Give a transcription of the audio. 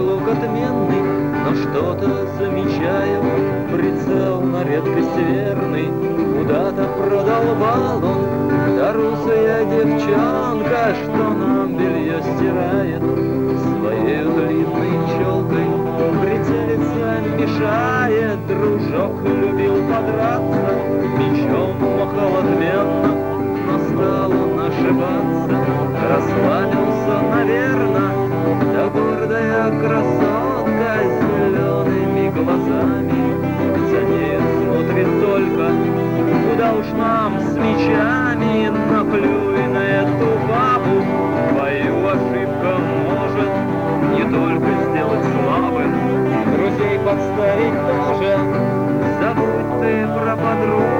лук отменный, но что-то замечаю. Прицел на редкость верный, куда-то продолбал он. Та русая девчонка, что нам белье стирает, своей длинной челкой прицелиться мешает. Дружок любил подраться, мечом махал отменно, но стал он ошибаться, расслабился, наверно. Да гордая красотка с зелеными глазами за ней смотрит только, куда уж нам с мечами. Наплюй на эту бабу, твою ошибка может не только сделать слабым, друзей подставить тоже. Забудь ты про подругу,